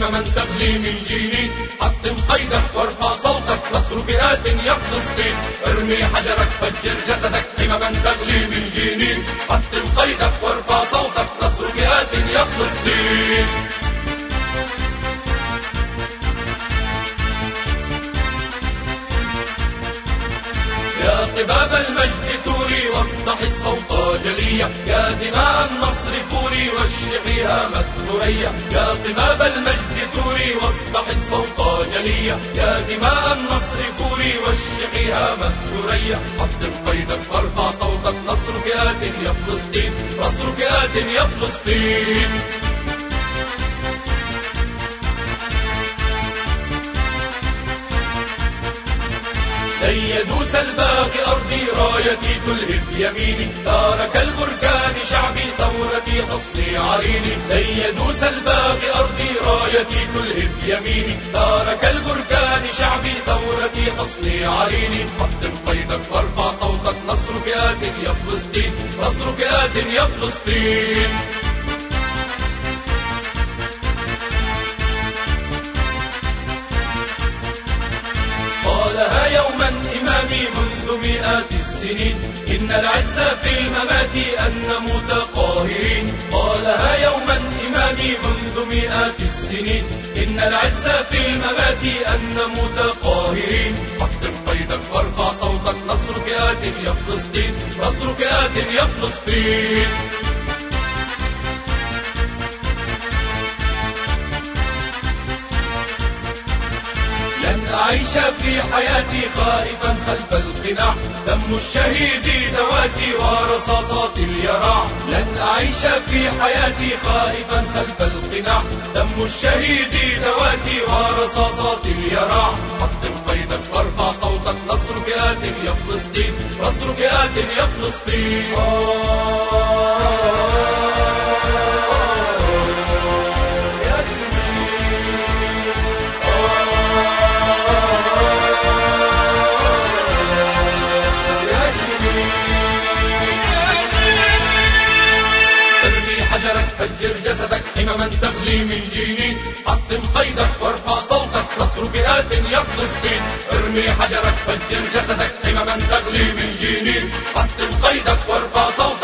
همما تغلي من جيني. حطم قيدك وارفع صوتك، نصر فئات يا فلسطين. ارمي حجرك فجر جسدك، همما تغلي من جيني. حطم قيدك وارفع صوتك، نصر فئات يا فلسطين. يا قباب المجد ثوري واصدح الصوت جلية. يا دماء النصر فوري واشعيها مدثورية. يا قباب المجد ثوري واصدح الصوت جلية. يا دماء النصر فوري واشعيها مدثورية. حطم قيدك وارفع صوتك، نصر فئات يا فلسطين. نصر فئات يا فلسطين. لن يدوس الباقي أرضي، رايتي تلهب يميني. تارك البركان شعبي، ثورتي حصني عريني. لن يدوس الباقي أرضي، رايتي تلهب يميني. تارك البركان شعبي، ثورتي حصني عريني. حطم قيدك وارفع صوتك، نصر فئات يا فلسطين. نصر فئات يا فلسطين. قالها يوما إمامي منذ مئات السنين، إن العز في الممات أن نموت قاهرين. قالها يوما إمامي منذ مئات السنين، إن العز في الممات أن نموت قاهرين. حطم قيدك وارفع صوتك، نصر فئات يا فلسطين. نصر فئات يا فلسطين. أعيش في حياتي خائفا خلف القناع، دم الشهيد دواتي ورصاصات اليراع. لن أعيش في حياتي خائفا خلف القناع، دم الشهيد دواتي ورصاصات اليراع. حطم قيدك وارفع صوتك، نصر فئات يا فلسطين. نصر فئات يا فلسطين. فجر جسدك، همما تغلي من جيني. حطم قيدك وارفع صوتك، نصر فئات يا فلسطين. ارمي حجرك فجر جسدك، همما تغلي من جيني. حطم قيدك وارفع صوتك.